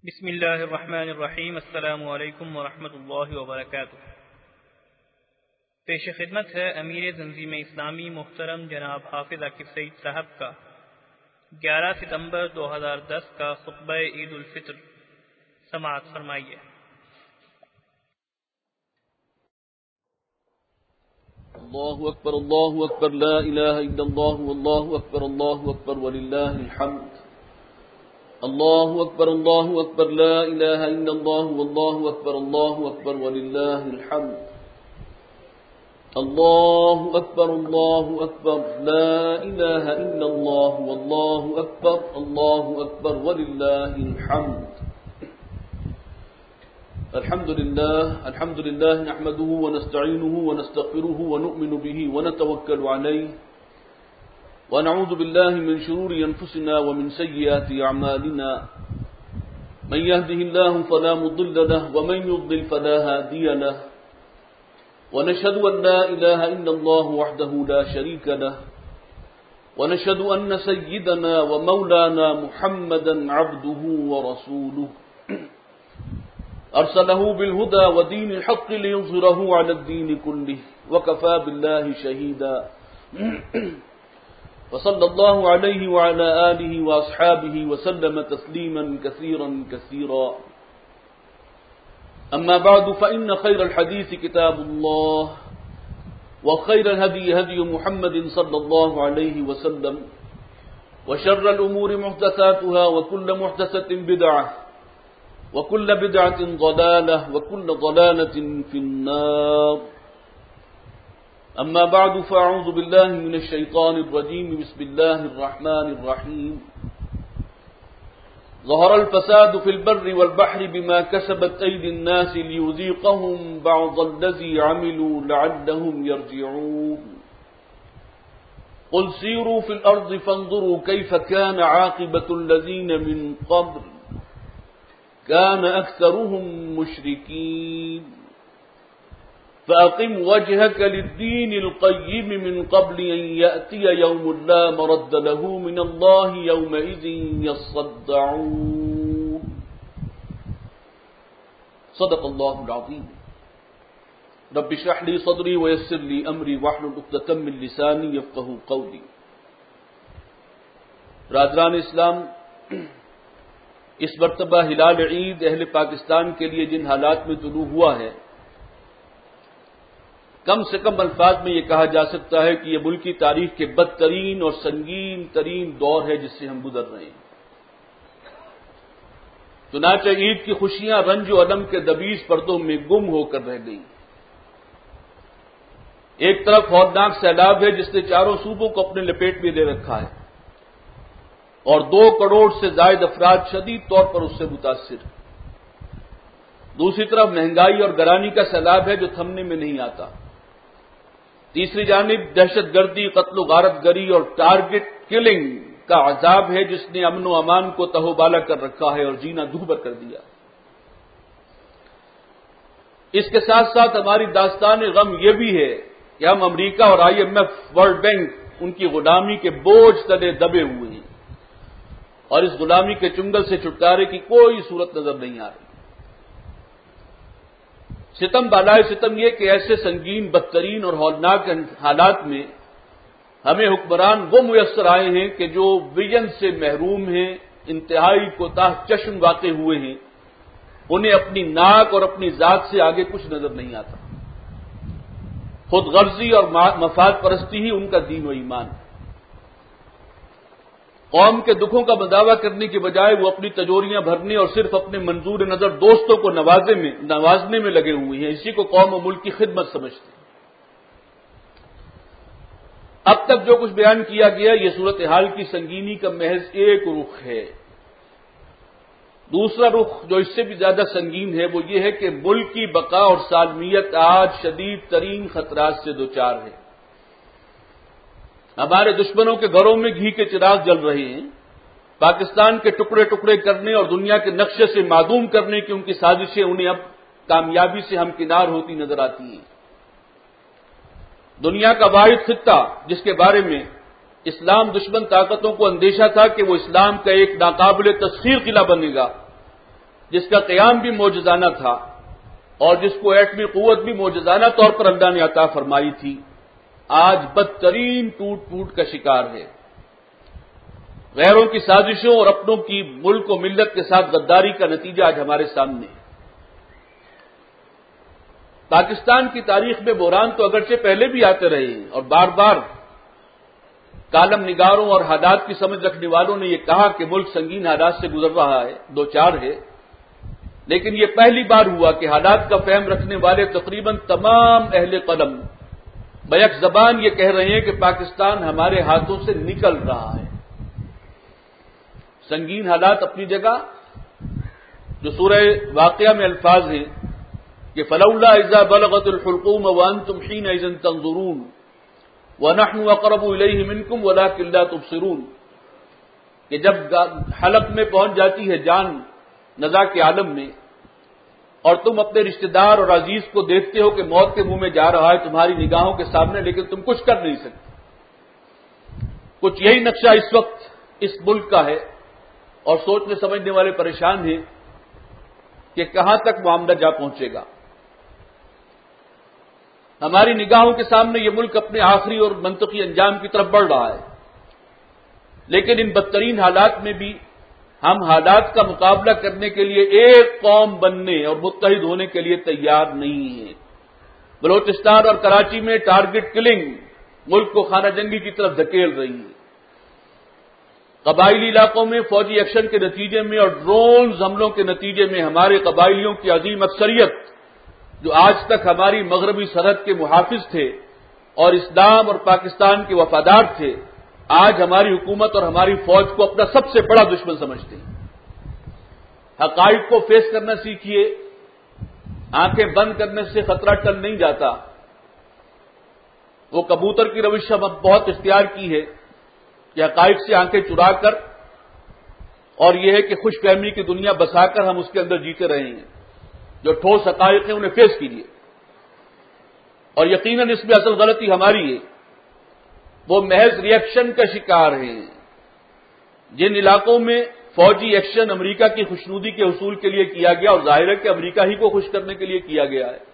بسم اللہ الرحمن الرحیم۔ السلام علیکم ورحمۃ اللہ وبرکاتہ۔ پیش خدمت ہے امیر تنظیم اسلامی محترم جناب حافظ عاقب سعید صاحب کا 11 ستمبر 2010 کا خطبہ عید الفطر۔ سماعت فرمائیے۔ اللہ اکبر لا الہ الا اللہ واللہ اکبر وللہ الحمد۔ اللہ اکبر لا الہ الا اللہ واللہ اکبر وللہ الحمد۔ اللہ اکبر لا الہ الا اللہ واللہ اکبر وللہ الحمد۔ الحمد للہ نحمده ونستعینه ونستغفره ونؤمن به ونتوکل علیہ ونعوذ بالله من شرور أنفسنا ومن سيئات أعمالنا، من يهده الله فلا مضل له ومن يضلل فلا هادي له، ونشهد أن لا إله إلا الله وحده لا شريك له، ونشهد أن سيدنا ومولانا محمدا عبده ورسوله أرسله بالهدى ودين الحق ليظهره على الدين كله وكفى بالله شهيدا وصلى الله عليه وعلى آله وأصحابه وسلم تسليما كثيرا كثيرا، أما بعد فإن خير الحديث كتاب الله وخير الهدي هدي محمد صلى الله عليه وسلم، وشر الأمور محدثاتها وكل محدثة بدعة وكل بدعة ضلالة وكل ضلالة في النار، أما بعد فأعوذ بالله من الشيطان الرجيم، بسم الله الرحمن الرحيم۔ ظهر الفساد في البر والبحر بما كسبت أيدي الناس ليذيقهم بعض الذي عملوا لعلهم يرجعون، قل سيروا في الأرض فانظروا كيف كان عاقبة الذين من قبل كان أكثرهم مشركين، فأقم وجهك للدين القيم من قبل أن يأتي يوم لا مرد له من الله يومئذ يصدعون۔ صدق الله العظيم۔ رب اشرح لي صدري ويسر لي أمري واحلل عقدة من لساني يفقهوا قولي۔ برادران اسلام، اس مرتبہ ہلال عید اہل پاکستان کے لیے جن حالات میں طلوع ہوا ہے، کم سے کم الفاظ میں یہ کہا جا سکتا ہے کہ یہ ملکی تاریخ کے بدترین اور سنگین ترین دور ہے جس سے ہم گزر رہے ہیں۔ چنانچہ عید کی خوشیاں رنج و الم کے دبیز پردوں میں گم ہو کر رہ گئیں۔ ایک طرف ہولناک سیلاب ہے جس نے چاروں صوبوں کو اپنے لپیٹ میں لے رکھا ہے، اور 2 کروڑ سے زائد افراد شدید طور پر اس سے متاثر ہیں۔ دوسری طرف مہنگائی اور گرانی کا سیلاب ہے جو تھمنے میں نہیں آتا۔ تیسری جانب دہشت گردی، قتل و غارت گری اور ٹارگٹ کلنگ کا عذاب ہے جس نے امن و امان کو تہو بالا کر رکھا ہے اور جینا دوبھر کر دیا۔ اس کے ساتھ ساتھ ہماری داستان غم یہ بھی ہے کہ ہم امریکہ اور IMF، ورلڈ بینک، ان کی غلامی کے بوجھ تلے دبے ہوئے ہیں، اور اس غلامی کے چنگل سے چھٹکارے کی کوئی صورت نظر نہیں آ رہی۔ ستم بالائے ستم یہ کہ ایسے سنگین، بدترین اور ہولناک حالات میں ہمیں حکمران وہ میسر آئے ہیں کہ جو ویژن سے محروم ہیں، انتہائی کوتاہ چشم واقع ہوئے ہیں، انہیں اپنی ناک اور اپنی ذات سے آگے کچھ نظر نہیں آتا۔ خود غرضی اور مفاد پرستی ہی ان کا دین و ایمان ہے۔ قوم کے دکھوں کا مداوع کرنے کے بجائے وہ اپنی تجوریاں بھرنے اور صرف اپنے منظور نظر دوستوں کو نوازنے میں لگے ہوئے ہیں۔ اسی کو قوم و ملک کی خدمت سمجھتے ہیں۔ اب تک جو کچھ بیان کیا گیا یہ صورتحال کی سنگینی کا محض ایک رخ ہے۔ دوسرا رخ جو اس سے بھی زیادہ سنگین ہے وہ یہ ہے کہ ملک کی بقا اور سالمیت آج شدید ترین خطرات سے دوچار ہے۔ ہمارے دشمنوں کے گھروں میں گھی کے چراغ جل رہے ہیں۔ پاکستان کے ٹکڑے ٹکڑے کرنے اور دنیا کے نقشے سے معدوم کرنے کی ان کی سازشیں انہیں اب کامیابی سے ہمکنار ہوتی نظر آتی ہیں۔ دنیا کا واحد خطہ جس کے بارے میں اسلام دشمن طاقتوں کو اندیشہ تھا کہ وہ اسلام کا ایک ناقابل تسخیر قلعہ بنے گا، جس کا قیام بھی معجزانہ تھا اور جس کو ایٹمی قوت بھی معجزانہ طور پر اللہ نے عطا فرمائی تھی، آج بدترین ٹوٹ پھوٹ کا شکار ہے۔ غیروں کی سازشوں اور اپنوں کی ملک و ملت کے ساتھ غداری کا نتیجہ آج ہمارے سامنے ہے۔ پاکستان کی تاریخ میں بحران تو اگرچہ پہلے بھی آتے رہے ہیں اور بار بار کالم نگاروں اور حالات کی سمجھ رکھنے والوں نے یہ کہا کہ ملک سنگین حالات سے گزر رہا ہے، دو چار ہے، لیکن یہ پہلی بار ہوا کہ حالات کا فہم رکھنے والے تقریباً تمام اہل قلم بیک زبان یہ کہہ رہے ہیں کہ پاکستان ہمارے ہاتھوں سے نکل رہا ہے۔ سنگین حالات اپنی جگہ، جو سورہ واقعہ میں الفاظ ہیں کہ فلولا اذا بلغت الحلقوم وانتم حينئذ تنظرون ونحن اقرب الیہ منکم ولکن لا تبصرون، کہ جب حلق میں پہنچ جاتی ہے جان نزا کے عالم میں اور تم اپنے رشتہ دار اور عزیز کو دیکھتے ہو کہ موت کے منہ میں جا رہا ہے تمہاری نگاہوں کے سامنے، لیکن تم کچھ کر نہیں سکتے۔ کچھ یہی نقشہ اس وقت اس ملک کا ہے اور سوچنے سمجھنے والے پریشان ہیں کہ کہاں تک معاملہ جا پہنچے گا۔ ہماری نگاہوں کے سامنے یہ ملک اپنے آخری اور منطقی انجام کی طرف بڑھ رہا ہے، لیکن ان بدترین حالات میں بھی ہم حالات کا مقابلہ کرنے کے لیے ایک قوم بننے اور متحد ہونے کے لیے تیار نہیں ہیں۔ بلوچستان اور کراچی میں ٹارگٹ کلنگ ملک کو خانہ جنگی کی طرف دھکیل رہی ہے۔ قبائلی علاقوں میں فوجی ایکشن کے نتیجے میں اور ڈرون حملوں کے نتیجے میں ہمارے قبائلیوں کی عظیم اکثریت، جو آج تک ہماری مغربی سرحد کے محافظ تھے اور اسلام اور پاکستان کے وفادار تھے، آج ہماری حکومت اور ہماری فوج کو اپنا سب سے بڑا دشمن سمجھتے ہیں۔ حقائق کو فیس کرنا سیکھیے، آنکھیں بند کرنے سے خطرہ ٹل نہیں جاتا۔ وہ کبوتر کی روش ہم اب بہت اختیار کی ہے کہ حقائق سے آنکھیں چرا کر، اور یہ ہے کہ خوش فہمی کی دنیا بسا کر ہم اس کے اندر جیتے رہے ہیں۔ جو ٹھوس حقائق ہیں انہیں فیس کیجیے، اور یقیناً اس میں اصل غلطی ہماری ہے۔ وہ محض ری ایکشن کا شکار ہیں۔ جن علاقوں میں فوجی ایکشن امریکہ کی خوشنودی کے حصول کے لیے کیا گیا، اور ظاہر ہے کہ امریکہ ہی کو خوش کرنے کے لیے کیا گیا ہے،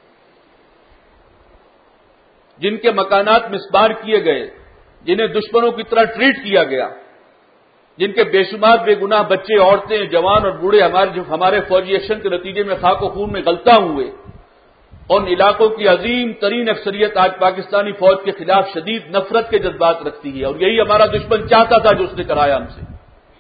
جن کے مکانات مسمار کیے گئے، جنہیں دشمنوں کی طرح ٹریٹ کیا گیا، جن کے بے شمار بے گناہ بچے، عورتیں، جوان اور بوڑھے ہمارے فوجی ایکشن کے نتیجے میں خاک و خون میں غلطاں ہوئے، ان علاقوں کی عظیم ترین اکثریت آج پاکستانی فوج کے خلاف شدید نفرت کے جذبات رکھتی ہے، اور یہی ہمارا دشمن چاہتا تھا جو اس نے کرایا ہم سے۔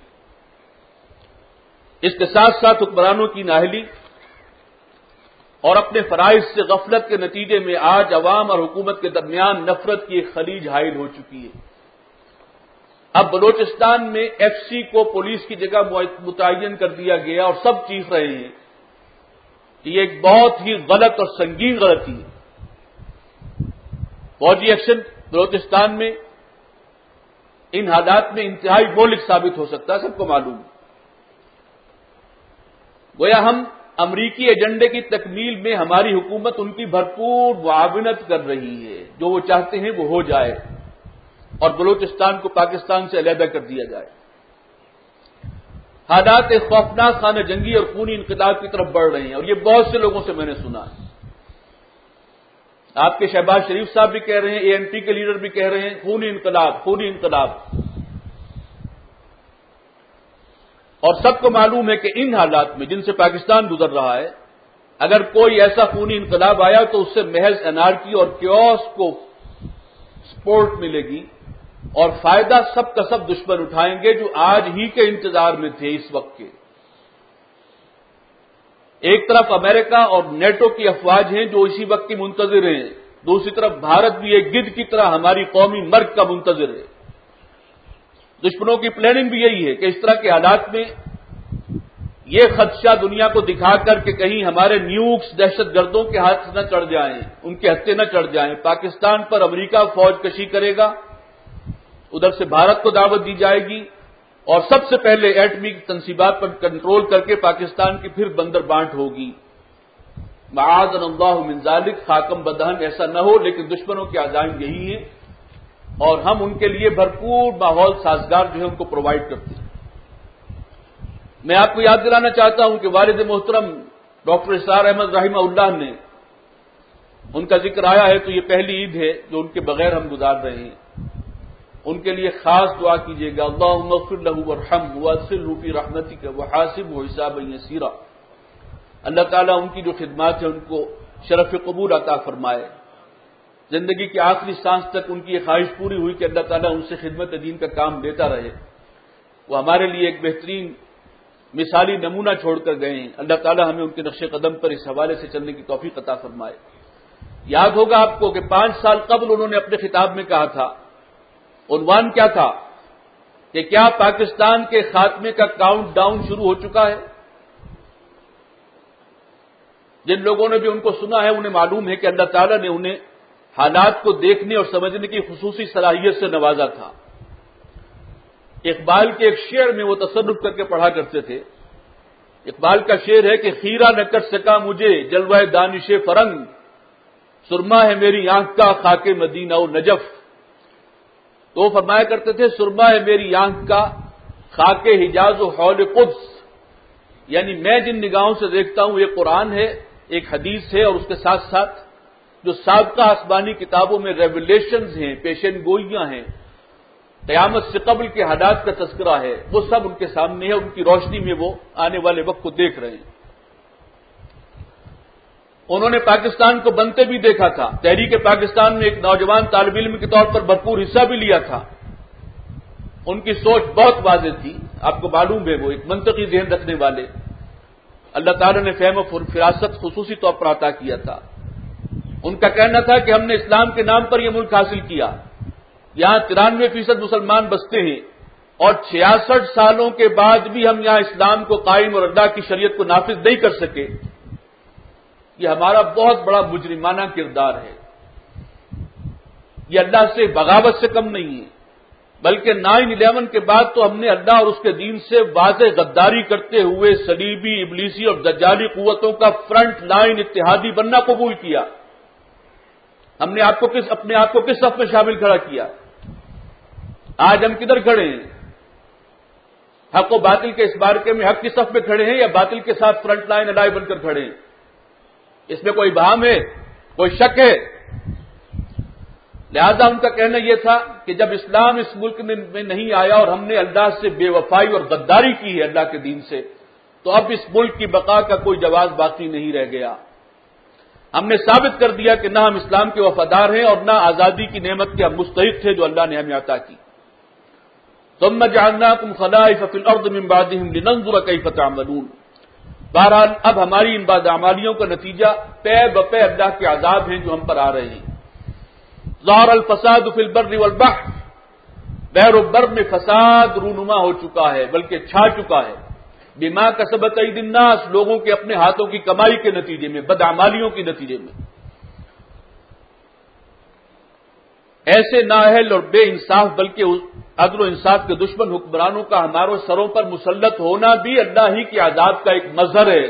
اس کے ساتھ ساتھ حکمرانوں کی نااہلی اور اپنے فرائض سے غفلت کے نتیجے میں آج عوام اور حکومت کے درمیان نفرت کی ایک خلیج حائل ہو چکی ہے۔ اب بلوچستان میں ایف سی کو پولیس کی جگہ متعین کر دیا گیا، اور سب چیخ رہے ہیں کہ یہ ایک بہت ہی غلط اور سنگین غلطی ہے۔ فوجی ایکشن بلوچستان میں ان حالات میں انتہائی مہلک ثابت ہو سکتا ہے، سب کو معلوم ہے۔ گویا ہم امریکی ایجنڈے کی تکمیل میں ہماری حکومت ان کی بھرپور معاونت کر رہی ہے، جو وہ چاہتے ہیں وہ ہو جائے اور بلوچستان کو پاکستان سے علیحدہ کر دیا جائے۔ حالات ایک خوفناک خانہ جنگی اور خونی انقلاب کی طرف بڑھ رہے ہیں، اور یہ بہت سے لوگوں سے میں نے سنا ہے۔ آپ کے شہباز شریف صاحب بھی کہہ رہے ہیں، اے این پی کے لیڈر بھی کہہ رہے ہیں، خونی انقلاب، خونی انقلاب۔ اور سب کو معلوم ہے کہ ان حالات میں جن سے پاکستان گزر رہا ہے، اگر کوئی ایسا خونی انقلاب آیا تو اس سے محض انارکی اور کیوس کو سپورٹ ملے گی، اور فائدہ سب کا سب دشمن اٹھائیں گے جو آج ہی کے انتظار میں تھے اس وقت کے۔ ایک طرف امریکہ اور نیٹو کی افواج ہیں جو اسی وقت کی منتظر ہیں، دوسری طرف بھارت بھی ایک گدھ کی طرح ہماری قومی مرگ کا منتظر ہے۔ دشمنوں کی پلاننگ بھی یہی ہے کہ اس طرح کے حالات میں یہ خدشہ دنیا کو دکھا کر کہ کہیں ہمارے نیوکس دہشت گردوں کے ہاتھ نہ چڑھ جائیں، ان کے ہتھے نہ چڑھ جائیں، پاکستان پر امریکہ فوج کشی کرے گا، ادھر سے بھارت کو دعوت دی جائے گی، اور سب سے پہلے ایٹمی تنصیبات پر کنٹرول کر کے پاکستان کی پھر بندر بانٹ ہوگی۔ معاذنا اللہ من ذالک، خاکم بدہن ایسا نہ ہو، لیکن دشمنوں کے عزائم یہی ہیں، اور ہم ان کے لیے بھرپور ماحول سازگار جو ہے ان کو پرووائڈ کرتے ہیں۔ میں آپ کو یاد دلانا چاہتا ہوں کہ والد محترم ڈاکٹر اسرار احمد رحمہ اللہ نے، ان کا ذکر آیا ہے تو یہ پہلی عید ہے جو ان کے بغیر ہم گزار رہے ہیں. ان کے لیے خاص دعا کیجیے گا، اللہم اغفر لہ وارحمہ وادخلہ فی رحمتک وحاسبہ حسابا یسیرا. اللہ تعالیٰ ان کی جو خدمات ہیں ان کو شرف قبول عطا فرمائے. زندگی کی آخری سانس تک ان کی یہ خواہش پوری ہوئی کہ اللہ تعالیٰ ان سے خدمت دین کا کام لیتا رہے. وہ ہمارے لیے ایک بہترین مثالی نمونہ چھوڑ کر گئے ہیں. اللہ تعالیٰ ہمیں ان کے نقش قدم پر اس حوالے سے چلنے کی توفیق عطا فرمائے. یاد ہوگا آپ کو کہ 5 سال قبل انہوں نے اپنے خطاب میں کہا تھا، عنوان کیا تھا کہ کیا پاکستان کے خاتمے کا کاؤنٹ ڈاؤن شروع ہو چکا ہے؟ جن لوگوں نے بھی ان کو سنا ہے انہیں معلوم ہے کہ اللہ تعالیٰ نے انہیں حالات کو دیکھنے اور سمجھنے کی خصوصی صلاحیت سے نوازا تھا. اقبال کے ایک شعر میں وہ تصرف کر کے پڑھا کرتے تھے. اقبال کا شعر ہے کہ خیرہ نہ کر سکا مجھے جلوہ دانش فرنگ، سرما ہے میری آنکھ کا خاک مدینہ و نجف. تو وہ فرمایا کرتے تھے سرما ہے میری آنکھ کا خاک حجاز و حول قدس، یعنی میں جن نگاہوں سے دیکھتا ہوں یہ قرآن ہے، ایک حدیث ہے، اور اس کے ساتھ ساتھ جو سابقہ آسمانی کتابوں میں ریولیشنز ہیں، پیشن گوئیاں ہیں، قیامت سے قبل کے حالات کا تذکرہ ہے، وہ سب ان کے سامنے ہے. ان کی روشنی میں وہ آنے والے وقت کو دیکھ رہے ہیں. انہوں نے پاکستان کو بنتے بھی دیکھا تھا. تحریک پاکستان میں ایک نوجوان طالب علم کے طور پر بھرپور حصہ بھی لیا تھا. ان کی سوچ بہت واضح تھی. آپ کو معلوم ہے وہ ایک منطقی ذہن رکھنے والے. اللہ تعالیٰ نے فہم و فراست خصوصی طور پر عطا کیا تھا. ان کا کہنا تھا کہ ہم نے اسلام کے نام پر یہ ملک حاصل کیا، یہاں 93% مسلمان بستے ہیں، اور 66 سالوں کے بعد بھی ہم یہاں اسلام کو قائم اور اللہ کی شریعت کو نافذ نہیں کر سکے. یہ ہمارا بہت بڑا مجرمانہ کردار ہے. یہ اللہ سے بغاوت سے کم نہیں ہے، بلکہ 9/11 کے بعد تو ہم نے اللہ اور اس کے دین سے واضح غداری کرتے ہوئے صلیبی، ابلیسی اور دجالی قوتوں کا فرنٹ لائن اتحادی بننا قبول کیا. ہم نے اپنے آپ کو کس صف میں شامل کھڑا کیا؟ آج ہم کدھر کھڑے ہیں؟ حق و باطل کے اس بارکے میں حق کی صف میں کھڑے ہیں یا باطل کے ساتھ فرنٹ لائن اڈائی بن کر کھڑے ہیں؟ اس میں کوئی بہام ہے، کوئی شک ہے؟ لہذا ان کا کہنا یہ تھا کہ جب اسلام اس ملک میں نہیں آیا اور ہم نے اللہ سے بے وفائی اور غداری کی ہے اللہ کے دین سے، تو اب اس ملک کی بقا کا کوئی جواز باقی نہیں رہ گیا. ہم نے ثابت کر دیا کہ نہ ہم اسلام کے وفادار ہیں اور نہ آزادی کی نعمت کے ہم مستحق تھے جو اللہ نے ہمیں عطا کی. ثم جعلناکم خلائف فی الارض من بعدہم لننظر کیف تعملون. بہرحال اب ہماری ان بدعمالیوں کا نتیجہ پے بپے اللہ کے عذاب ہیں جو ہم پر آ رہے ہیں. ظہر الفساد فی البر والبحر، بحر و بر میں فساد رونما ہو چکا ہے، بلکہ چھا چکا ہے. بما کسبت ایدی الناس، لوگوں کے اپنے ہاتھوں کی کمائی کے نتیجے میں، بدعمالیوں کے نتیجے میں. ایسے نااہل اور بے انصاف بلکہ عدل و انصاف کے دشمن حکمرانوں کا ہمارے سروں پر مسلط ہونا بھی اللہ ہی کے عذاب کا ایک مظہر ہے.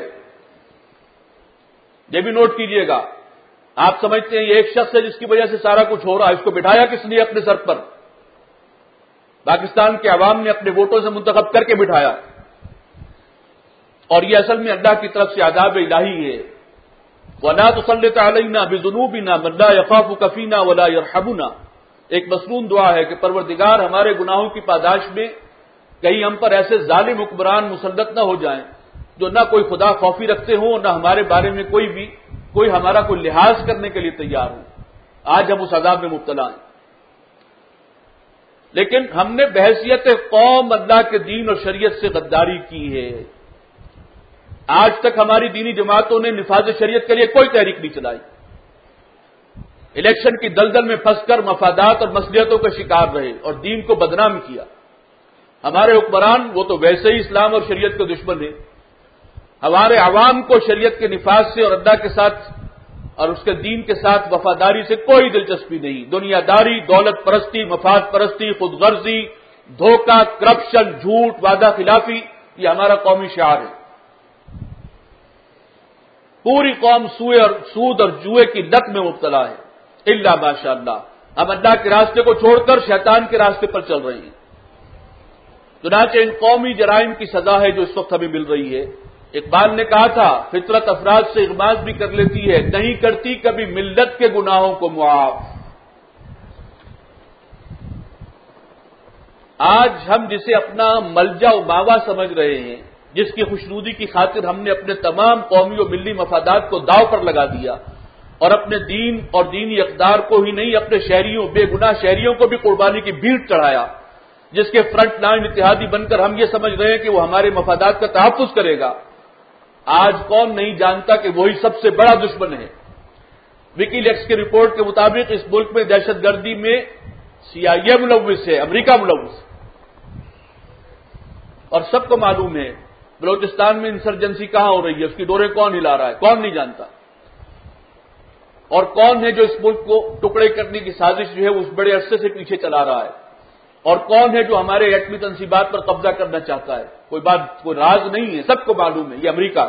یہ بھی نوٹ کیجئے گا. آپ سمجھتے ہیں یہ ایک شخص ہے جس کی وجہ سے سارا کچھ ہو رہا ہے، اس کو بٹھایا کس لیے اپنے سر پر؟ پاکستان کے عوام نے اپنے ووٹوں سے منتخب کر کے بٹھایا، اور یہ اصل میں اللہ کی طرف سے عذاب الہی ہے. وَلَا تُسَلِّطْ عَلَيْنَا بِذُنُوبِنَا مَن لَّا يَخَافُكَ فِينَا وَلَا يَرْحَمُنَا. ایک مسنون دعا ہے کہ پروردگار ہمارے گناہوں کی پاداش میں کہیں ہم پر ایسے ظالم حکمران مسلط نہ ہو جائیں جو نہ کوئی خدا خوفی رکھتے ہوں اور نہ ہمارے بارے میں کوئی ہمارا کوئی لحاظ کرنے کے لیے تیار ہو. آج ہم اس عذاب میں مبتلا ہیں. لیکن ہم نے بحیثیت قوم اللہ کے دین اور شریعت سے غداری کی ہے. آج تک ہماری دینی جماعتوں نے نفاذ شریعت کے لیے کوئی تحریک نہیں چلائی. الیکشن کی دلدل میں پھنس کر مفادات اور مصلحتوں کا شکار رہے اور دین کو بدنام کیا. ہمارے حکمران وہ تو ویسے ہی اسلام اور شریعت کے دشمن ہیں. ہمارے عوام کو شریعت کے نفاذ سے اور اللہ کے ساتھ اور اس کے دین کے ساتھ وفاداری سے کوئی دلچسپی نہیں. دنیا داری، دولت پرستی، مفاد پرستی، خود غرضی، دھوکہ، کرپشن، جھوٹ، وعدہ خلافی، یہ ہمارا قومی شعار ہے. پوری قوم سود اور جوئے کی لت میں مبتلا ہے. الا ماشاء اللہ ہم اللہ کے راستے کو چھوڑ کر شیطان کے راستے پر چل رہے ہیں. چنانچہ ان قومی جرائم کی سزا ہے جو اس وقت ہمیں مل رہی ہے۔ اقبال نے کہا تھا فطرت افراد سے اغماض بھی کر لیتی ہے، نہیں کرتی کبھی ملت کے گناہوں کو معاف۔ آج ہم جسے اپنا ملجا و ماوا سمجھ رہے ہیں، جس کی خوشنودی کی خاطر ہم نے اپنے تمام قومی و ملی مفادات کو داؤ پر لگا دیا اور اپنے دین اور دینی اقدار کو ہی نہیں اپنے شہریوں، بے گناہ شہریوں کو بھی قربانی کی بھیٹ چڑھایا، جس کے فرنٹ لائن اتحادی بن کر ہم یہ سمجھ رہے ہیں کہ وہ ہمارے مفادات کا تحفظ کرے گا، آج کون نہیں جانتا کہ وہی سب سے بڑا دشمن ہے۔ وکی لیکس کی رپورٹ کے مطابق اس ملک میں دہشت گردی میں CIA ملوث ہے، امریکہ ملوث ہے، اور سب کو معلوم ہے بلوچستان میں انسرجنسی کہاں ہو رہی ہے، اس کی ڈوریں کون ہلا رہا ہے، کون نہیں جانتا، اور کون ہے جو اس ملک کو ٹکڑے کرنے کی سازش جو ہے اس بڑے عرصے سے پیچھے چلا رہا ہے، اور کون ہے جو ہمارے ایٹمی تنصیبات پر قبضہ کرنا چاہتا ہے۔ کوئی بات، کوئی راز نہیں ہے، سب کو معلوم ہے، یہ امریکہ۔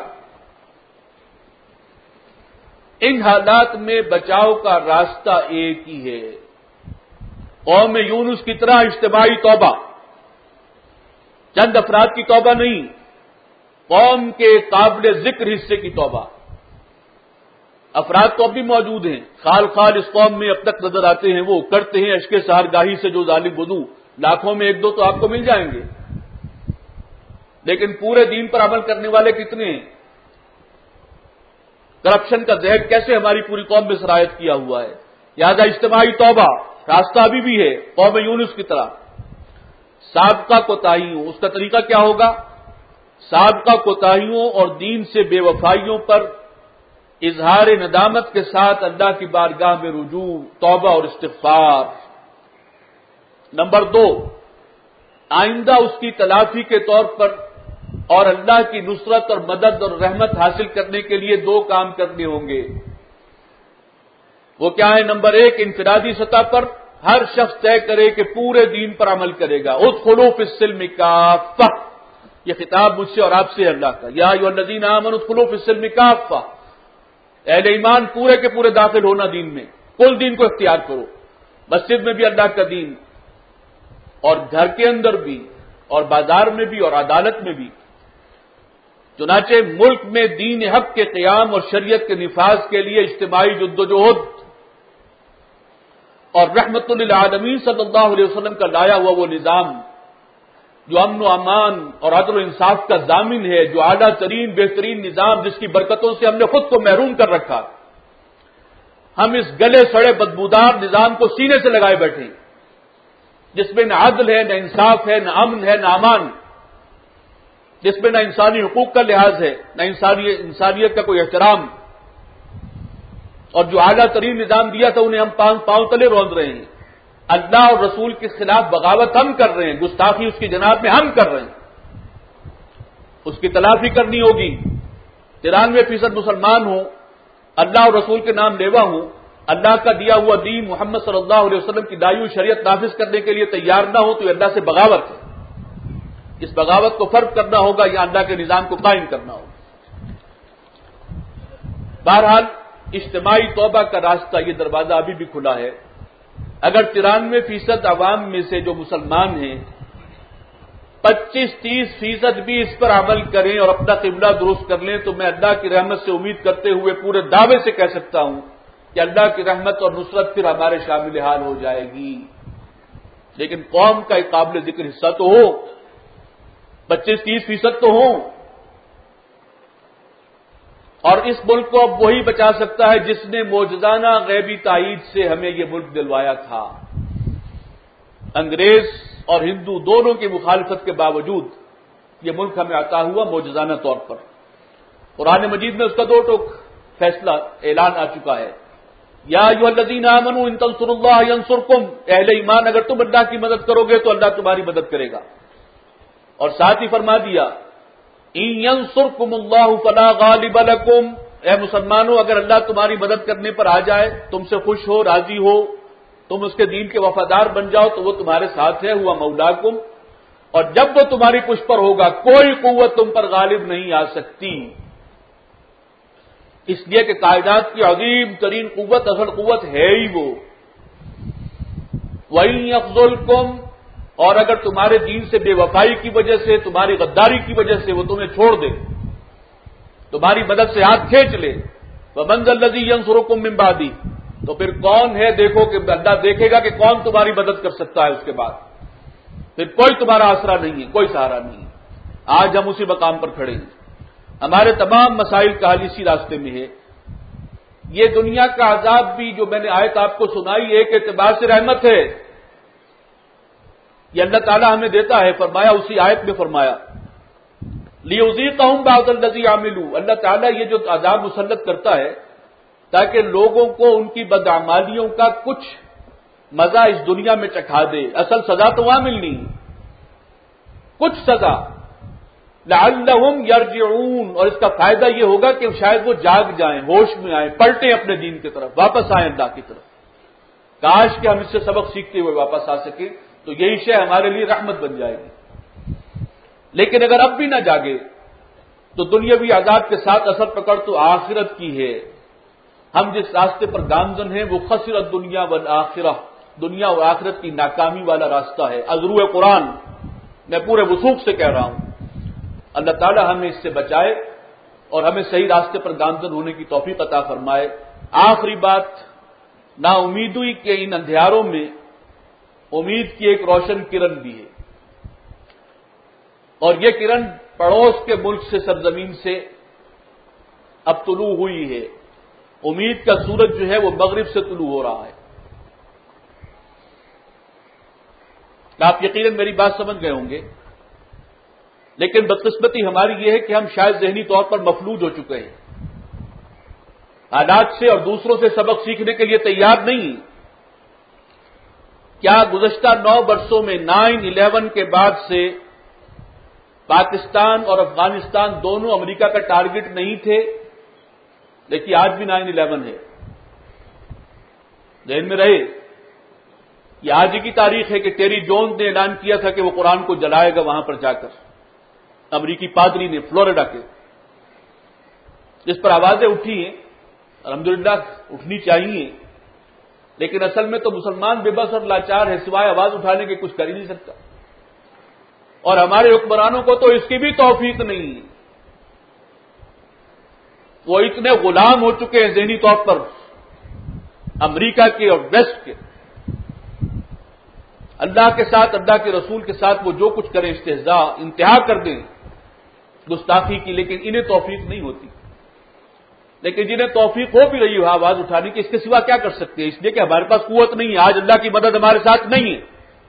ان حالات میں بچاؤ کا راستہ ایک ہی ہے، قوم یونس کی طرح اجتماعی توبہ، چند افراد کی توبہ نہیں، قوم کے قابل ذکر حصے کی توبہ۔ افراد تو اب بھی موجود ہیں، خال خال اس قوم میں اب تک نظر آتے ہیں، وہ کرتے ہیں اشک سحرگاہی سے جو ظالم وضو، لاکھوں میں ایک دو تو آپ کو مل جائیں گے، لیکن پورے دین پر عمل کرنے والے کتنے ہیں؟ کرپشن کا زہر کیسے ہماری پوری قوم میں سرایت کیا ہوا ہے۔ لہذا اجتماعی توبہ راستہ ابھی بھی ہے، قوم یونس کی طرح۔ سابقہ کوتاہیوں، اس کا طریقہ کیا ہوگا؟ سابقہ کوتاہیوں اور دین سے بے وفائیوں پر اظہار ندامت کے ساتھ اللہ کی بارگاہ میں رجوع، توبہ اور استغفار۔ نمبر 2، آئندہ اس کی تلافی کے طور پر اور اللہ کی نصرت اور مدد اور رحمت حاصل کرنے کے لیے 2 کام کرنے ہوں گے۔ وہ کیا ہے؟ نمبر 1، انفرادی سطح پر ہر شخص طے کرے کہ پورے دین پر عمل کرے گا۔ ادخلوا فی السلم کافہ، یہ خطاب مجھ سے اور آپ سے اللہ کا، یا ایھا الذین آمنوا ادخلوا فی السلم کافہ، اہل ایمان پورے کے پورے داخل ہونا دین میں، کل دین کو اختیار کرو، مسجد میں بھی اللہ کا دین، اور گھر کے اندر بھی، اور بازار میں بھی، اور عدالت میں بھی۔ چنانچہ ملک میں دین حق کے قیام اور شریعت کے نفاذ کے لیے اجتماعی جدوجہد اور رحمت للعالمین صلی اللہ علیہ وسلم کا لایا ہوا وہ نظام جو امن و امان اور عدل و انصاف کا ضامن ہے، جو اعلیٰ ترین بہترین نظام جس کی برکتوں سے ہم نے خود کو محروم کر رکھا، ہم اس گلے سڑے بدبودار نظام کو سینے سے لگائے بیٹھے ہیں، جس میں نہ عدل ہے، نہ انصاف ہے، نہ امن ہے، نہ امان، جس میں نہ انسانی حقوق کا لحاظ ہے، نہ انسانیت کا کوئی احترام، اور جو اعلیٰ ترین نظام دیا تھا انہیں ہم پاؤں تلے روند رہے ہیں۔ اللہ اور رسول کے خلاف بغاوت ہم کر رہے ہیں، گستاخی اس کی جناب میں ہم کر رہے ہیں، اس کی تلافی کرنی ہوگی۔ 93% مسلمان ہوں، اللہ اور رسول کے نام لیوا ہوں، اللہ کا دیا ہوا دین محمد صلی اللہ علیہ وسلم کی لائی ہوئی شریعت نافذ کرنے کے لیے تیار نہ ہو تو یہ اللہ سے بغاوت ہے۔ اس بغاوت کو فرق کرنا ہوگا یا اللہ کے نظام کو قائم کرنا ہوگا۔ بہرحال اجتماعی توبہ کا راستہ، یہ دروازہ ابھی بھی کھلا ہے۔ اگر 93% عوام میں سے جو مسلمان ہیں 25-30% بھی اس پر عمل کریں اور اپنا قبلہ درست کر لیں تو میں اللہ کی رحمت سے امید کرتے ہوئے پورے دعوے سے کہہ سکتا ہوں کہ اللہ کی رحمت اور نصرت پھر ہمارے شامل حال ہو جائے گی۔ لیکن قوم کا ایک قابل ذکر حصہ تو ہو، 25-30% تو ہوں، اور اس ملک کو اب وہی بچا سکتا ہے جس نے معجزانہ غیبی تائید سے ہمیں یہ ملک دلوایا تھا۔ انگریز اور ہندو دونوں کی مخالفت کے باوجود یہ ملک ہمیں عطا ہوا معجزانہ طور پر۔ قرآن مجید میں اس کا 2 ٹوک فیصلہ اعلان آ چکا ہے، یا ایھا الذین آمنوا ان تنصروا اللہ ینصرکم، اہل ایمان اگر تم اللہ کی مدد کرو گے تو اللہ تمہاری مدد کرے گا، اور ساتھ ہی فرما دیا ان ینصرکم اللہ فلا غالب لکم، اے مسلمانوں اگر اللہ تمہاری مدد کرنے پر آ جائے، تم سے خوش ہو، راضی ہو، تم اس کے دین کے وفادار بن جاؤ تو وہ تمہارے ساتھ ہے، ہوا مولاکم، اور جب وہ تمہاری پشت پر ہوگا کوئی قوت تم پر غالب نہیں آ سکتی، اس لیے کہ کائنات کی عظیم ترین قوت اصل قوت ہے ہی وہ۔ وَإِن يَخْذُلْكُمْ اور اگر تمہارے دین سے بے وفائی کی وجہ سے، تمہاری غداری کی وجہ سے وہ تمہیں چھوڑ دے، تمہاری مدد سے ہاتھ کھینچ لے، وَمَنْ ذَا الَّذِي يَنْصُرُكُم مِّن بَعْدِهِ، تو پھر کون ہے؟ دیکھو کہ اللہ دیکھے گا کہ کون تمہاری مدد کر سکتا ہے اس کے بعد، پھر کوئی تمہارا آسرا نہیں ہے، کوئی سہارا نہیں ہے۔ آج ہم اسی مقام پر کھڑے ہیں، ہمارے تمام مسائل کا حل اسی راستے میں ہے۔ یہ دنیا کا عذاب بھی جو میں نے آیت آپ کو سنائی ایک اعتبار سے رحمت ہے، یہ اللہ تعالیٰ ہمیں دیتا ہے۔ فرمایا اسی آیت میں فرمایا لِيُذِيقَهُمْ بَعْضَ الَّذِي عَمِلُوا، اللہ تعالیٰ یہ جو عذاب مسلط کرتا ہے تاکہ لوگوں کو ان کی بدعمالیوں کا کچھ مزہ اس دنیا میں چکھا دے، اصل سزا تو وہاں ملنی، کچھ سزا، لَعَلَّهُمْ يَرْجِعُونَ، اور اس کا فائدہ یہ ہوگا کہ شاید وہ جاگ جائیں، ہوش میں آئیں، پلٹیں اپنے دین کی طرف، واپس آئیں اللہ کی طرف۔ کاش کہ ہم اس سے سبق سیکھتے ہوئے واپس آ سکیں تو یہی شے ہمارے لیے رحمت بن جائے گی۔ لیکن اگر اب بھی نہ جاگے تو دنیاوی عذاب کے ساتھ اثر پکڑ تو آخرت کی ہے۔ ہم جس راستے پر گامزن ہیں وہ خسرت دنیا والآخرہ، دنیا اور آخرت کی ناکامی والا راستہ ہے۔ از روح قرآن میں پورے وثوق سے کہہ رہا ہوں، اللہ تعالی ہمیں اس سے بچائے اور ہمیں صحیح راستے پر گامزن ہونے کی توفیق عطا فرمائے۔ آخری بات، نا امیدی کے ان اندھیاروں میں امید کی ایک روشن کرن بھی ہے، اور یہ کرن پڑوس کے ملک سے، سرزمین سے اب طلوع ہوئی ہے۔ امید کا سورج جو ہے وہ مغرب سے طلوع ہو رہا ہے۔ آپ یقیناً میری بات سمجھ گئے ہوں گے، لیکن بدقسمتی ہماری یہ ہے کہ ہم شاید ذہنی طور پر مفلوج ہو چکے ہیں، حالات سے اور دوسروں سے سبق سیکھنے کے لیے تیار نہیں ہیں۔ کیا گزشتہ 9 برسوں میں 9/11 کے بعد سے پاکستان اور افغانستان دونوں امریکہ کا ٹارگٹ نہیں تھے؟ لیکن آج بھی 9/11 ہے، ذہن میں رہے۔ یہ آج ہی کی تاریخ ہے کہ ٹیری جونز نے اعلان کیا تھا کہ وہ قرآن کو جلائے گا وہاں پر جا کر، امریکی پادری نے، فلوریڈا کے، جس پر آوازیں اٹھی ہیں، الحمدللہ اٹھنی چاہیے، لیکن اصل میں تو مسلمان بے بس اور لاچار ہے، سوائے آواز اٹھانے کے کچھ کر ہی نہیں سکتا، اور ہمارے حکمرانوں کو تو اس کی بھی توفیق نہیں ہے۔ وہ اتنے غلام ہو چکے ہیں ذہنی طور پر امریکہ کے اور ویسٹ کے، اللہ کے ساتھ، اللہ کے رسول کے ساتھ وہ جو کچھ کریں، استہزاء انتہا کر دیں گستاخی کی، لیکن انہیں توفیق نہیں ہوتی۔ لیکن جنہیں توفیق ہو بھی رہی ہو آواز اٹھانے کی، اس کے سوا کیا کر سکتے ہیں؟ اس لیے کہ ہمارے پاس قوت نہیں ہے، آج اللہ کی مدد ہمارے ساتھ نہیں ہے،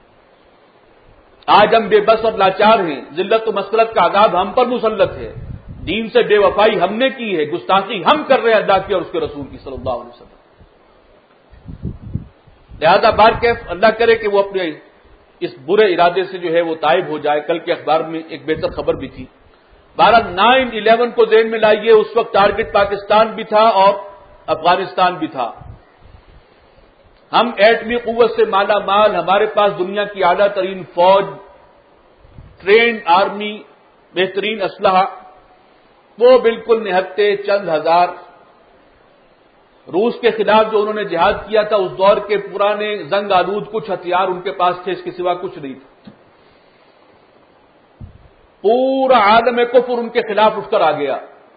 آج ہم بے بس اور لاچار ہیں، ذلت و مسکرت کا عذاب ہم پر مسلط ہے، دین سے بے وفائی ہم نے کی ہے، گستاخی ہم کر رہے ہیں اللہ کی اور اس کے رسول کی صلی اللہ علیہ وسلم۔ لہذا بار کیف اللہ کرے کہ وہ اپنے اس برے ارادے سے جو ہے وہ تائب ہو جائے۔ کل کے اخبار میں ایک بہتر خبر بھی تھی۔ 9/11 کو ذہن میں لائیے، اس وقت ٹارگٹ پاکستان بھی تھا اور افغانستان بھی تھا۔ ہم ایٹمی قوت سے مالا مال، ہمارے پاس دنیا کی اعلیٰ ترین فوج، ٹرینڈ آرمی، بہترین اسلحہ، وہ بالکل نہتے چند ہزار۔ روس کے خلاف جو انہوں نے جہاد کیا تھا اس دور کے پرانے زنگ آلود کچھ ہتھیار ان کے پاس تھے، اس کے سوا کچھ نہیں تھا۔ پورا عالم کفر ان کے خلاف اٹھ کر آ گیا۔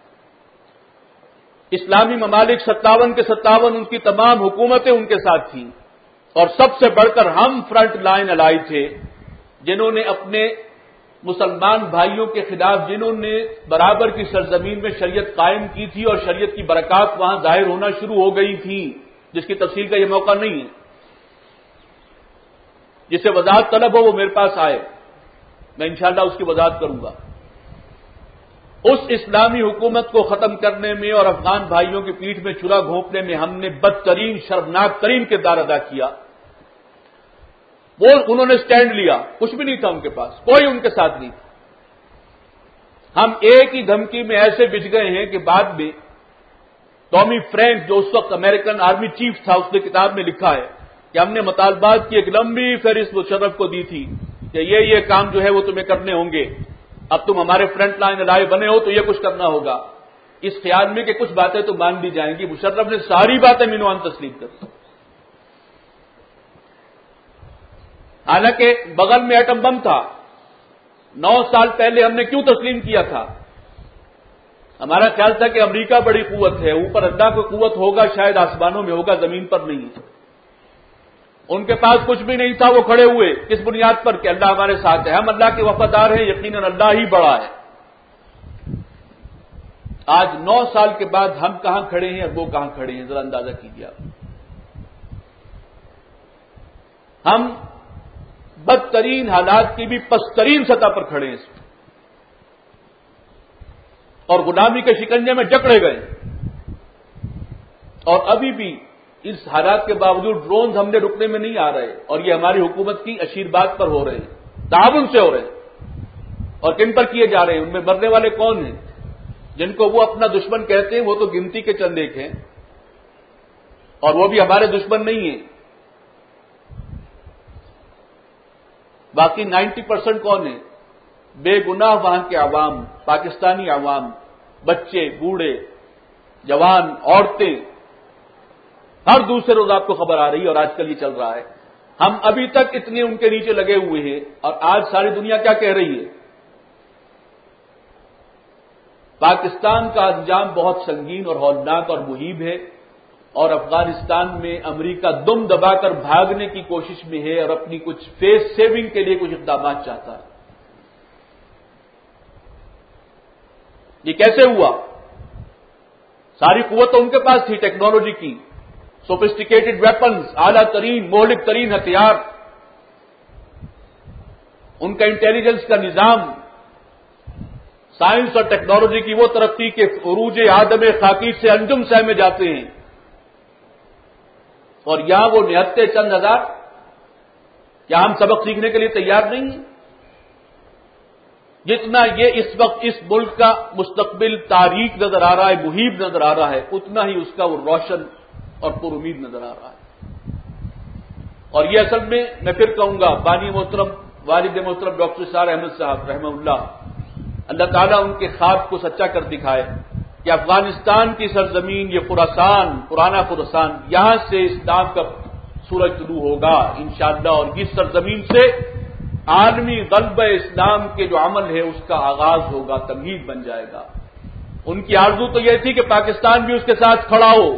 اسلامی ممالک 57 کے 57 ان کی تمام حکومتیں ان کے ساتھ تھیں، اور سب سے بڑھ کر ہم فرنٹ لائن الائی تھے، جنہوں نے اپنے مسلمان بھائیوں کے خلاف، جنہوں نے برابر کی سرزمین میں شریعت قائم کی تھی اور شریعت کی برکات وہاں ظاہر ہونا شروع ہو گئی تھی، جس کی تفصیل کا یہ موقع نہیں ہے۔ جسے وضاحت طلب ہو وہ میرے پاس آئے، میں انشاءاللہ اس کی وضاحت کروں گا۔ اس اسلامی حکومت کو ختم کرنے میں اور افغان بھائیوں کی پیٹھ میں چھرا گھونپنے میں ہم نے بدترین، شرمناک ترین کردار ادا کیا۔ وہ انہوں نے سٹینڈ لیا، کچھ بھی نہیں تھا ان کے پاس، کوئی ان کے ساتھ نہیں تھا۔ ہم ایک ہی دھمکی میں ایسے بچ گئے ہیں کہ بعد میں ٹامی فرینک، جو اس وقت امریکن آرمی چیف تھا، اس نے کتاب میں لکھا ہے کہ ہم نے مطالبات کی ایک لمبی فہرست مشرف کو دی تھی کہ یہ کام جو ہے وہ تمہیں کرنے ہوں گے، اب تم ہمارے فرنٹ لائن الائے بنے ہو تو یہ کچھ کرنا ہوگا، اس خیال میں کہ کچھ باتیں تو مان بھی جائیں گی۔ مشرف نے ساری باتیں مینوان تسلیم کر دی۔ حالانکہ بغل میں ایٹم بم تھا. 9 سال پہلے ہم نے کیوں تسلیم کیا تھا؟ ہمارا خیال تھا کہ امریکہ بڑی قوت ہے، اوپر اللہ کو قوت ہوگا، شاید آسمانوں میں ہوگا، زمین پر نہیں. ان کے پاس کچھ بھی نہیں تھا، وہ کھڑے ہوئے کس بنیاد پر کہ اللہ ہمارے ساتھ ہے، ہم اللہ کے وفادار ہیں، یقیناً اللہ ہی بڑا ہے. آج 9 سال کے بعد ہم کہاں کھڑے ہیں اور وہ کہاں کھڑے ہیں، ذرا اندازہ کیجیے آپ. ہم بدترین حالات کی بھی پسترین سطح پر کھڑے ہیں اور غلامی کے شکنجے میں جکڑے گئے. اور ابھی بھی اس حالات کے باوجود ڈرونز ہم نے رکنے میں نہیں آ رہے، اور یہ ہماری حکومت کی اشیرباد پر ہو رہے ہیں، تعاون سے ہو رہے ہیں. اور کن پر کیے جا رہے ہیں؟ ان میں مرنے والے کون ہیں؟ جن کو وہ اپنا دشمن کہتے ہیں وہ تو گنتی کے چند ایک ہیں، اور وہ بھی ہمارے دشمن نہیں ہیں. باقی 90% کون ہیں؟ بے گناہ وہاں کے عوام، پاکستانی عوام، بچے، بوڑھے، جوان، عورتیں. ہر دوسرے روز آپ کو خبر آ رہی ہے اور آج کل یہ چل رہا ہے. ہم ابھی تک اتنے ان کے نیچے لگے ہوئے ہیں، اور آج ساری دنیا کیا کہہ رہی ہے؟ پاکستان کا انجام بہت سنگین اور ہولناک اور مہیب ہے، اور افغانستان میں امریکہ دم دبا کر بھاگنے کی کوشش میں ہے اور اپنی کچھ فیس سیونگ کے لیے کچھ اقدامات چاہتا ہے. یہ کیسے ہوا؟ ساری قوت تو ان کے پاس تھی، ٹیکنالوجی کی، سوفسٹیکیٹڈ ویپنز، اعلیٰ ترین مہلک ترین ہتھیار، ان کا انٹیلیجنس کا نظام، سائنس اور ٹیکنالوجی کی وہ ترقی کے عروج آدم خاکی سے انجم سہ میں جاتے ہیں. اور یہاں وہ نہتے چند ہزار. کیا ہم سبق سیکھنے کے لیے تیار نہیں ہیں؟ جتنا یہ اس وقت اس ملک کا مستقبل تاریک نظر آ رہا ہے، محیب نظر آ رہا ہے، اتنا ہی اس کا وہ روشن اور پر امید نظر آ رہا ہے. اور یہ اصل میں پھر کہوں گا، بانی محترم والد محترم ڈاکٹر اسرار احمد صاحب رحمہ اللہ تعالیٰ ان کے خواب کو سچا کر دکھائے کہ افغانستان کی سرزمین، یہ خراسان، پرانا خراسان، یہاں سے اسلام کا سورج طلوع ہوگا انشاءاللہ، اور اس سرزمین سے عالمی غلبہ اسلام کے جو عمل ہے اس کا آغاز ہوگا، تمہید بن جائے گا. ان کی آرزو تو یہ تھی کہ پاکستان بھی اس کے ساتھ کھڑا ہو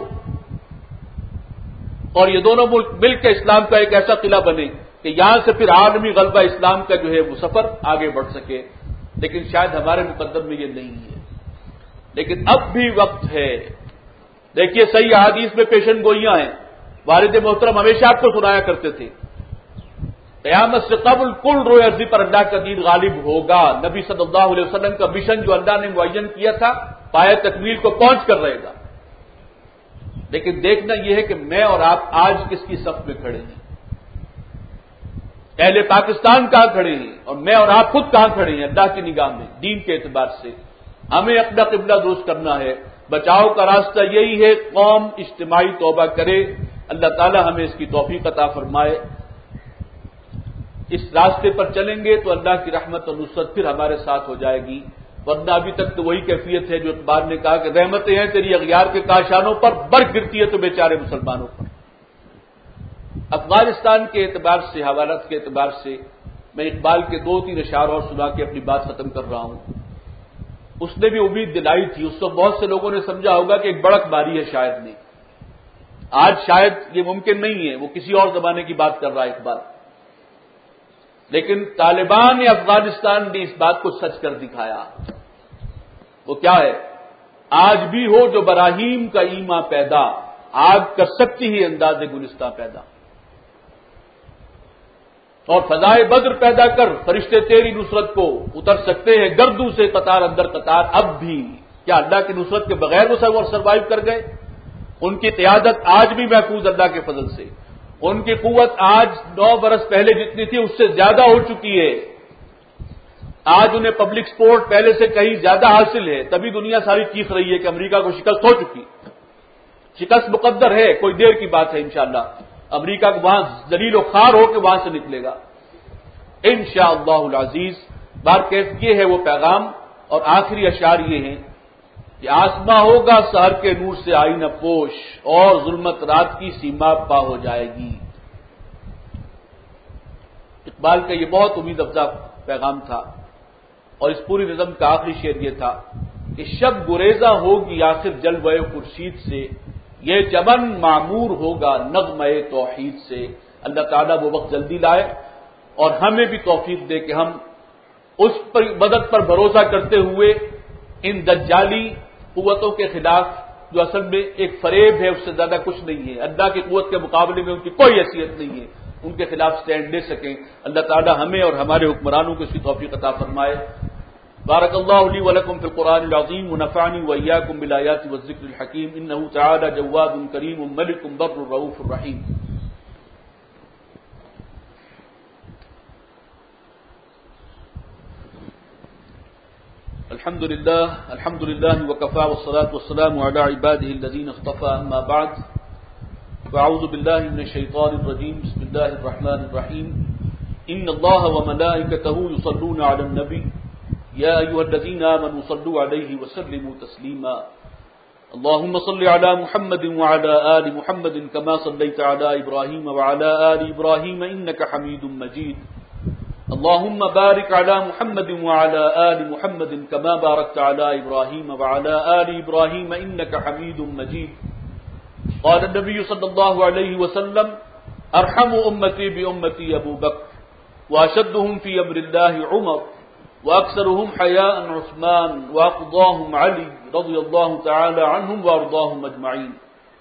اور یہ دونوں ملک مل کے اسلام کا ایک ایسا قلعہ بنے کہ یہاں سے پھر عالمی غلبہ اسلام کا جو ہے وہ سفر آگے بڑھ سکے. لیکن شاید ہمارے مقدر میں یہ نہیں ہے. لیکن اب بھی وقت ہے. دیکھیے صحیح احادیث میں پیشن گوئیاں ہیں. والد محترم ہمیشہ آپ کو سنایا کرتے تھے قیامت سے قبل کل روئے ارضی پر اللہ کا دین غالب ہوگا. نبی صلی اللہ علیہ وسلم کا مشن جو اللہ نے معین کیا تھا پایہ تکمیل کو پہنچ کر رہے گا. لیکن دیکھنا یہ ہے کہ میں اور آپ آج کس کی صف میں کھڑے ہیں. اہل پاکستان کہاں کھڑے ہیں اور میں اور آپ خود کہاں کھڑے ہیں اللہ کی نگاہ میں دین کے اعتبار سے. ہمیں اپنا قبلہ درست کرنا ہے. بچاؤ کا راستہ یہی ہے، قوم اجتماعی توبہ کرے. اللہ تعالی ہمیں اس کی توفیق عطا فرمائے. اس راستے پر چلیں گے تو اللہ کی رحمت اور نصرت پھر ہمارے ساتھ ہو جائے گی. ورنہ ابھی تک تو وہی کیفیت ہے جو اقبال نے کہا کہ رحمتیں ہیں تیری اغیار کے کاشانوں پر، برف گرتی ہے تو بیچارے مسلمانوں پر. افغانستان کے اعتبار سے، حوالات کے اعتبار سے میں اقبال کے 2-3 اشعار اور سنا کے اپنی بات ختم کر رہا ہوں. اس نے بھی امید دلائی تھی. اس وقت بہت سے لوگوں نے سمجھا ہوگا کہ ایک بڑک ماری ہے شاعر نے. آج شاید یہ ممکن نہیں ہے، وہ کسی اور زمانے کی بات کر رہا ہے اقبال. لیکن طالبان افغانستان نے اس بات کو سچ کر دکھایا. وہ کیا ہے؟ آج بھی ہو جو براہیم کا ایما پیدا، آگ کر سکتی ہی انداز گلستہ پیدا. اور فضائے بدر پیدا کر فرشتے تیری نصرت کو اتر سکتے ہیں گردوں سے قطار اندر قطار. اب بھی کیا اللہ کی نصرت کے بغیر وہ سروائیو کر گئے؟ ان کی قیادت آج بھی محفوظ اللہ کے فضل سے. ان کی قوت آج 9 برس پہلے جتنی تھی اس سے زیادہ ہو چکی ہے. آج انہیں پبلک سپورٹ پہلے سے کہیں زیادہ حاصل ہے. تبھی دنیا ساری چیخ رہی ہے کہ امریکہ کو شکست ہو چکی. شکست مقدر ہے، کوئی دیر کی بات ہے. انشاءاللہ امریکہ کو وہاں ذلیل و خوار ہو کے وہاں سے نکلے گا انشاءاللہ العزیز. بارکیف یہ ہے وہ پیغام. اور آخری اشعار یہ ہیں کہ آسماں ہوگا سحر کے نور سے آئینہ پوش، اور ظلمت رات کی سیما پا ہو جائے گی. اقبال کا یہ بہت امید افزا پیغام تھا، اور اس پوری نظم کا آخری شعر یہ تھا کہ شب گریزہ ہوگی آخر جلوہ خورشید سے، یہ چمن معمور ہوگا نغمہ توحید سے۔ اللہ تعالیٰ وہ وقت جلدی لائے اور ہمیں بھی توفیق دے کہ ہم اس پر مدد پر بھروسہ کرتے ہوئے ان دجالی قوتوں کے خلاف، جو اصل میں ایک فریب ہے، اس سے زیادہ کچھ نہیں ہے، اللہ کی قوت کے مقابلے میں ان کی کوئی حیثیت نہیں ہے، ان کے خلاف سٹینڈ لے سکیں۔ اللہ تعالیٰ ہمیں اور ہمارے حکمرانوں کو اس کی توفیق عطا فرمائے۔ بارک اللہ لی ولکم فی القرآن العظیم ونفعنی وإیاکم بالآیات والذکر الحکیم، انہ تعالی جواد کریم ملک بر رؤوف الرحیم۔ الحمد للہ وکفى والصلاة والسلام على عباده الذین اصطفى، اما بعد فاعوذ باللہ من الشیطان الرجیم، بسم اللہ الرحمن الرحیم۔ ان اللہ وملائکته یصلون علی النبی یا ایھا الذین آمنوا صلوا علیہ وسلموا تسلیما۔ اللهم صل على محمد وعلى آل محمد كما صليت على إبراهيم وعلى آل إبراهيم إنك حميد مجيد۔ اللهم بارك على محمد وعلى آل محمد كما باركت على إبراهيم وعلى آل إبراهيم إنك حميد مجيد۔ قال النبي صلى الله عليه وسلم أرحم أمتي بأمتي أبو بكر، وأشدهم في أمر الله عمر، وأكثرهم حياء عثمان، وأقضاهم علي رضي الله تعالى عنهم وأرضاهم أجمعين۔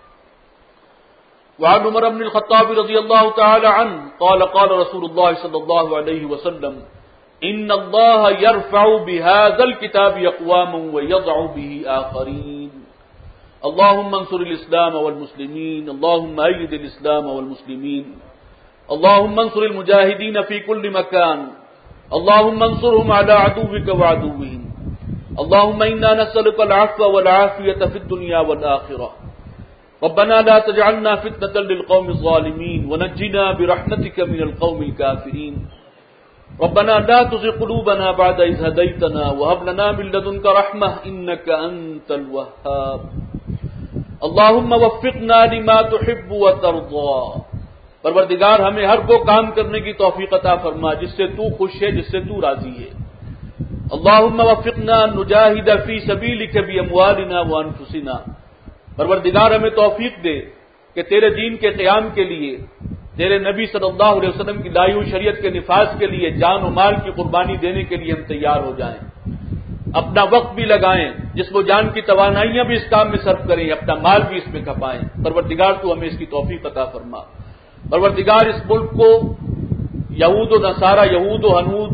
وعن عمر بن الخطاب رضي الله تعالى عنه قال قال رسول الله صلى الله عليه وسلم إن الله يرفع بهذا الكتاب أقواما ويضع به آخرين۔ اللهم انصر الإسلام والمسلمين، اللهم أيد الإسلام والمسلمين، اللهم انصر المجاهدين في كل مكان، اللهم انصرهم على عدوك وعدوهم، اللهم إنا نسألك العفو والعافية في الدنيا والآخرة، ربنا لا تجعلنا فتنة للقوم الظالمين ونجنا برحمتك من القوم الكافرين، ربنا لا تزغ قلوبنا بعد إذ هديتنا وهب لنا من لدنك رحمة إنك أنت الوهاب، اللهم وفقنا لما تحب وترضى۔ پروردگار ہمیں ہر وہ کام کرنے کی توفیق عطا فرما جس سے تو خوش ہے، جس سے تو راضی ہے۔ اللهم وفقنا نجاهد في سبيلك بأموالنا وأنفسنا، پروردگار ہمیں توفیق دے کہ تیرے دین کے قیام کے لیے، تیرے نبی صلی اللہ علیہ وسلم کی لائی ہوئی شریعت کے نفاذ کے لیے جان و مال کی قربانی دینے کے لیے ہم تیار ہو جائیں، اپنا وقت بھی لگائیں، جسم و جان کی توانائیاں بھی اس کام میں صرف کریں، اپنا مال بھی اس میں کھپائیں۔ پروردگار تو ہمیں اس کی توفیق عطا فرما۔ پروردگار اس ملک کو یہود و نصارہ، یہود و ہنود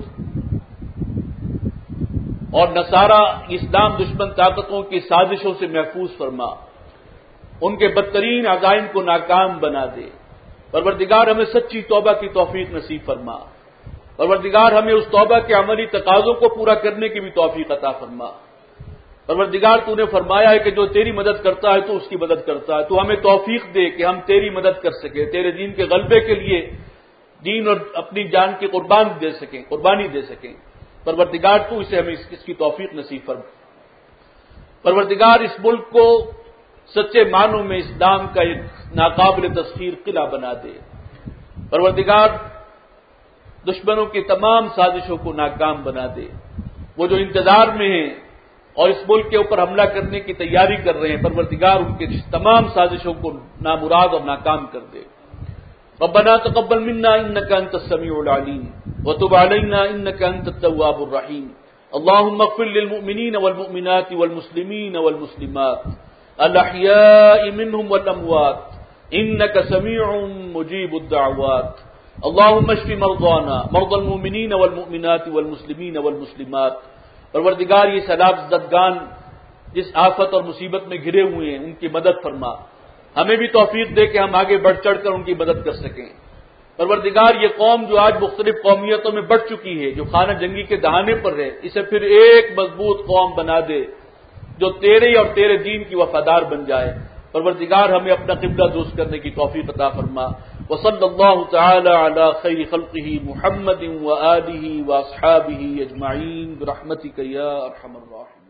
اور نصارہ اسلام دشمن طاقتوں کی سازشوں سے محفوظ فرما، ان کے بدترین عزائم کو ناکام بنا دے۔ پروردگار ہمیں سچی توبہ کی توفیق نصیب فرما۔ پروردگار ہمیں اس توبہ کے عملی تقاضوں کو پورا کرنے کی بھی توفیق عطا فرما۔ پروردگار تو نے فرمایا ہے کہ جو تیری مدد کرتا ہے تو اس کی مدد کرتا ہے، تو ہمیں توفیق دے کہ ہم تیری مدد کر سکیں، تیرے دین کے غلبے کے لیے دین اور اپنی جان کی قربانی دے سکیں۔ پروردگار تو اسے ہمیں اس کی توفیق نصیب فرما۔ پروردگار اس ملک کو سچے معنوں میں اسلام کا ایک ناقابل تسخیر قلعہ بنا دے۔ پروردگار دشمنوں کی تمام سازشوں کو ناکام بنا دے۔ وہ جو انتظار میں ہیں اور اس ملک کے اوپر حملہ کرنے کی تیاری کر رہے ہیں، پروردگار ان کی تمام سازشوں کو نامراد اور ناکام کر دے۔ ربنا تقبل منا انك انت السميع العليم وتب علينا انك انت التواب الرحيم، اللهم اغفر للمؤمنين والمؤمنات والمسلمين والمسلمات الاحياء منهم والاموات انك سميع مجيب الدعوات، اللهم اشف مرضانا مرضى المؤمنين والمؤمنات والمسلمين والمسلمات۔ پروردگار یہ سیلاب زدگان جس آفت اور مصیبت میں گھرے ہوئے ہیں ان کی مدد فرما، ہمیں بھی توفیق دے کہ ہم آگے بڑھ چڑھ کر ان کی مدد کر سکیں۔ پروردگار یہ قوم جو آج مختلف قومیتوں میں بڑھ چکی ہے، جو خانہ جنگی کے دہانے پر ہے، اسے پھر ایک مضبوط قوم بنا دے جو تیرے اور تیرے دین کی وفادار بن جائے۔ پروردگار ہمیں اپنا قبلہ درست کرنے کی توفیق عطا فرما۔ وصلی اللہ تعالی علی خیر خلقہ محمد وآلہ واصحابہ اجمعین برحمتک یا ارحم الراحمین۔